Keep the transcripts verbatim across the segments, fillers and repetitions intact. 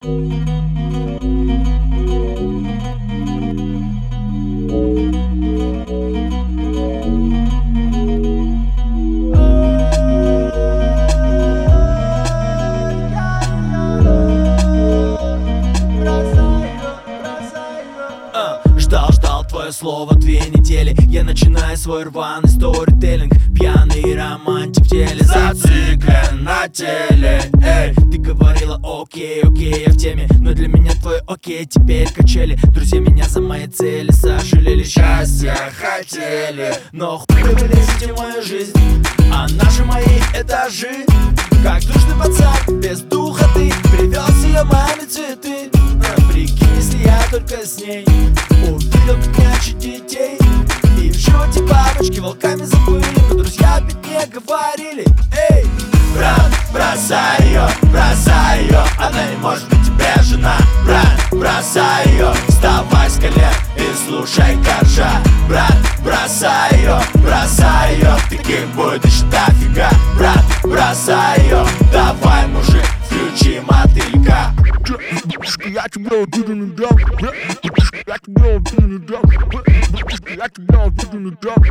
Ждал, ждал твое слово две недели. Я начинаю свой рваный сторителлинг. Пьяный романтик в теле, зациклен на теле. Эй, ты говорила окей, окей, я в теме. Но для меня твой окей теперь качели. Друзья меня за мои цели сожалели, счастья хотели. Но хуй вы лезете в мою жизнь, а наши мои этажи. Как дружный пацан, без духа ты привез ее маме цветы. А, прикинь, если я только с ней увидел как нянчить детей. И в животе бабочки волками забыли, но друзья опять не говорили. Эй, брат, бросай ее, бросай ее, она не может быть тебе жена. Брат, бросай ее, вставай с колен и слушай коржа. Брат, бросай ее, бросай ее, ты кем будешь дофига. Брат, бросай ее, давай, мужик, включи мотылька. Я тебя увидел, не дам. Я тебя увидел, не дам. Я тебя увидел, не дам.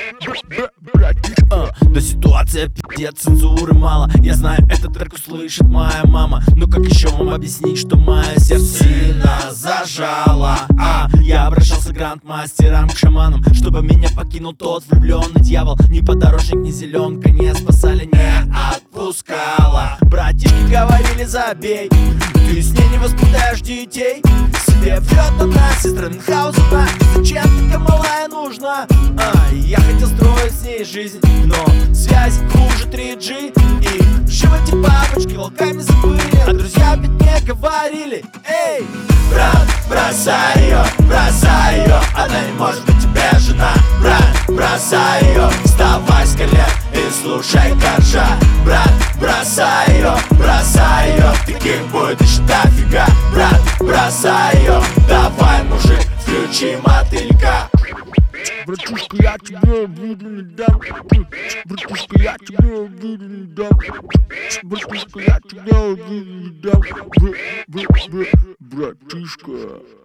Uh, да ситуация пиздец, цензуры мало. Я знаю, этот трек услышит моя мама. Но как еще вам объяснить, что мое сердце сильно зажало? А, я обращался к грандмастерам, к шаманам, чтобы меня покинул тот влюбленный дьявол. Ни подорожник, ни зеленка не спасали, не отпускала. Братишки говорили забей, ты с ней не воспитаешь детей. Себе врет она, сестра Мюнхгаузена. И зачем такая малая нужна? А, я хотел строить с ней жизнь, но связь хуже три джи. И в животе бабочки волками забыли, а друзья опять не говорили. Эй, брат, бросай ее, бросай ее, она не может быть тебе жена. Брат, бросай ее, вставай с колен и слушай коржа. Брат, бросай ее, бросай ее, ты кем будешь дофига. Брат, бросай ее, давай, мужик, включи мотылька. Братишка, я тебе увидел, не дам. Братишка, я тебе увидел, не дам. Братишка, я тебе увидел, не дам. Братишка.